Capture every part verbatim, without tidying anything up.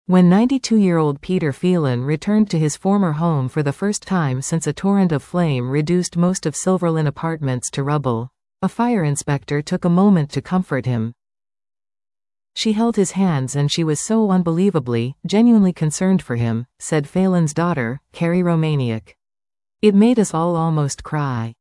When ninety-two-year-old Peter Phelan returned to his former home for the first time since a torrent of flame reduced most of Silverlyn apartments to rubble, a fire inspector took a moment to comfort him. She held his hands and she was so unbelievably, genuinely concerned for him, said Phelan's daughter, Carrie Romaniuk. It made us all almost cry.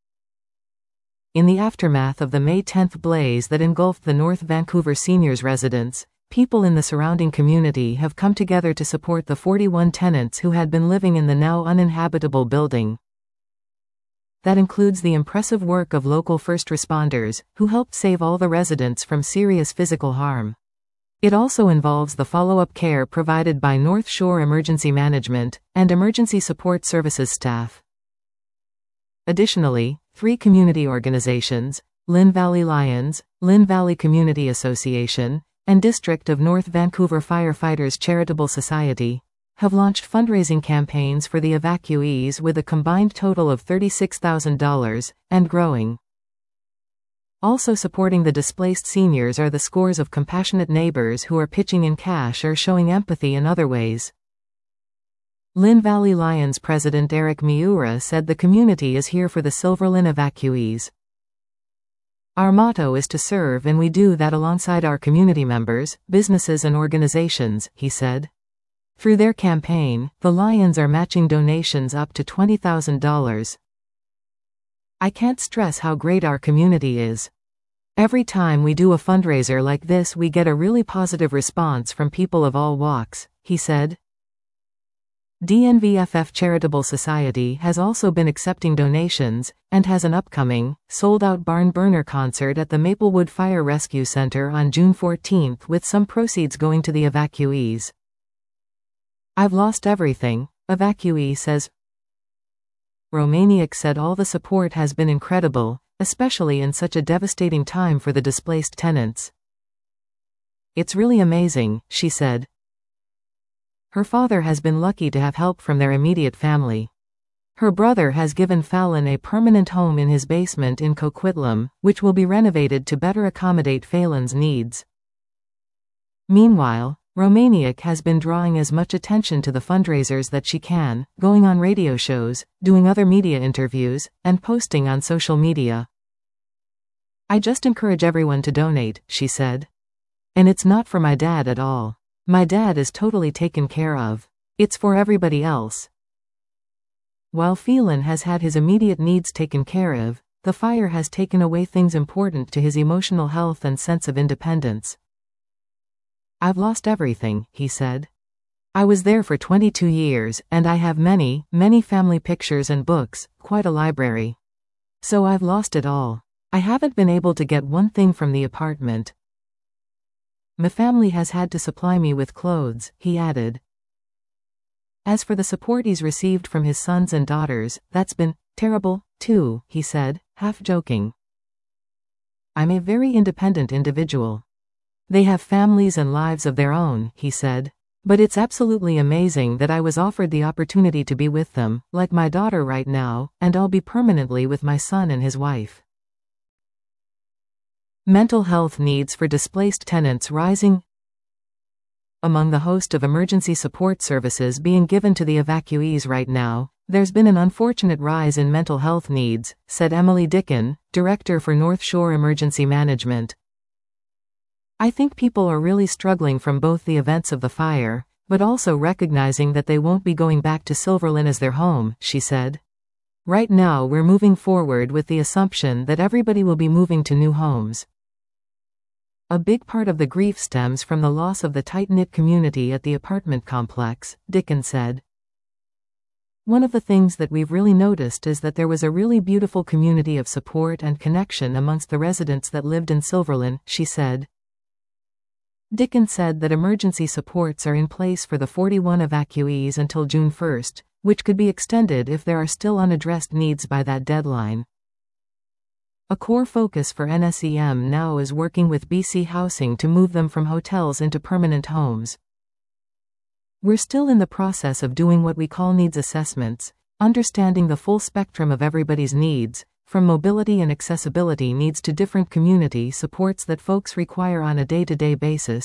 In the aftermath of the May tenth blaze that engulfed the North Vancouver seniors' residence, people in the surrounding community have come together to support the forty-one tenants who had been living in the now uninhabitable building. That includes the impressive work of local first responders, who helped save all the residents from serious physical harm. It also involves the follow-up care provided by North Shore Emergency Management and Emergency Support Services staff. Additionally, three community organizations, Lynn Valley Lions, Lynn Valley Community Association, and District of North Vancouver Firefighters Charitable Society, have launched fundraising campaigns for the evacuees with a combined total of thirty-six thousand dollars, and growing. Also supporting the displaced seniors are the scores of compassionate neighbors who are pitching in cash or showing empathy in other ways. Lynn Valley Lions President Eric Miura said the community is here for the Silverlyn evacuees. Our motto is to serve, and we do that alongside our community members, businesses and organizations, he said. Through their campaign, the Lions are matching donations up to twenty thousand dollars. I can't stress how great our community is. Every time we do a fundraiser like this, we get a really positive response from people of all walks, he said. D N V F F Charitable Society has also been accepting donations, and has an upcoming, sold-out barn burner concert at the Maplewood Fire Rescue Center on June fourteenth, with some proceeds going to the evacuees. I've lost everything, evacuee says. Romaniuk said all the support has been incredible, especially in such a devastating time for the displaced tenants. It's really amazing, she said. Her father has been lucky to have help from their immediate family. Her brother has given Phelan a permanent home in his basement in Coquitlam, which will be renovated to better accommodate Phelan's needs. Meanwhile, Romaniuk has been drawing as much attention to the fundraisers that she can, going on radio shows, doing other media interviews, and posting on social media. I just encourage everyone to donate, she said. And it's not for my dad at all. My dad is totally taken care of. It's for everybody else. While Phelan has had his immediate needs taken care of, the fire has taken away things important to his emotional health and sense of independence. I've lost everything, he said. I was there for twenty-two years, and I have many, many family pictures and books, quite a library. So I've lost it all. I haven't been able to get one thing from the apartment. My family has had to supply me with clothes, he added. As for the support he's received from his sons and daughters, that's been terrible, too, he said, half joking. I'm a very independent individual. They have families and lives of their own, he said. But it's absolutely amazing that I was offered the opportunity to be with them, like my daughter right now, and I'll be permanently with my son and his wife. Mental health needs for displaced tenants rising. Among the host of emergency support services being given to the evacuees right now, there's been an unfortunate rise in mental health needs, said Emily Dicken, Director for North Shore Emergency Management. I think people are really struggling from both the events of the fire, but also recognizing that they won't be going back to Silverlyn as their home, she said. Right now we're moving forward with the assumption that everybody will be moving to new homes. A big part of the grief stems from the loss of the tight-knit community at the apartment complex, Dicken said. One of the things that we've really noticed is that there was a really beautiful community of support and connection amongst the residents that lived in Silverlyn, she said. Dicken said that emergency supports are in place for the forty-one evacuees until June first, which could be extended if there are still unaddressed needs by that deadline. A core focus for N S E M now is working with B C Housing to move them from hotels into permanent homes. We're still in the process of doing what we call needs assessments, understanding the full spectrum of everybody's needs, from mobility and accessibility needs to different community supports that folks require on a day-to-day basis,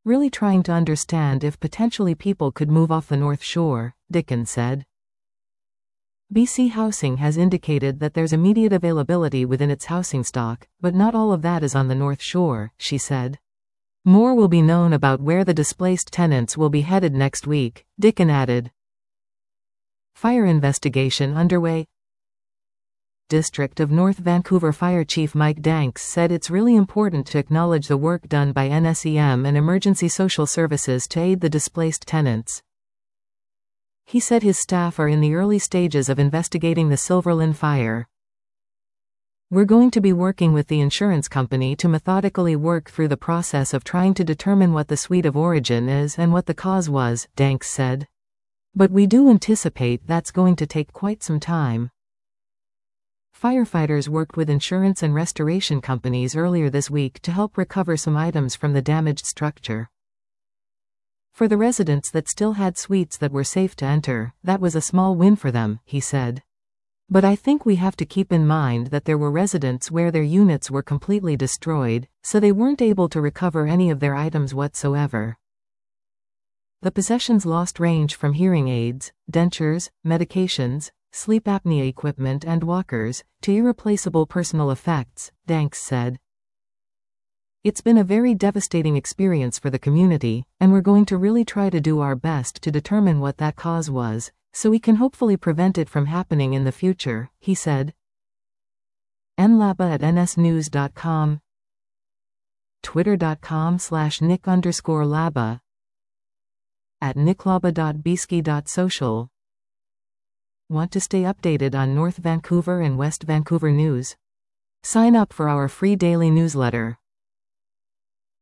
really trying to understand if potentially people could move off the North Shore, Dickon said. B C Housing has indicated that there's immediate availability within its housing stock, but not all of that is on the North Shore, she said. More will be known about where the displaced tenants will be headed next week, Dickon added. Fire investigation underway. District of North Vancouver Fire Chief Mike Danks said it's really important to acknowledge the work done by N S E M and Emergency Social Services to aid the displaced tenants. He said his staff are in the early stages of investigating the Silverlyn fire. We're going to be working with the insurance company to methodically work through the process of trying to determine what the suite of origin is and what the cause was, Danks said. But we do anticipate that's going to take quite some time. Firefighters worked with insurance and restoration companies earlier this week to help recover some items from the damaged structure. For the residents that still had suites that were safe to enter, that was a small win for them, he said. But I think we have to keep in mind that there were residents where their units were completely destroyed, so they weren't able to recover any of their items whatsoever. The possessions lost range from hearing aids, dentures, medications, sleep apnea equipment and walkers, to irreplaceable personal effects, Danks said. It's been a very devastating experience for the community, and we're going to really try to do our best to determine what that cause was, so we can hopefully prevent it from happening in the future, he said. nlaba at nsnews dot com, twitter.com slash nick underscore laba, at nicklaba.bsky.social. Want to stay updated on North Vancouver and West Vancouver news? Sign up for our free daily newsletter.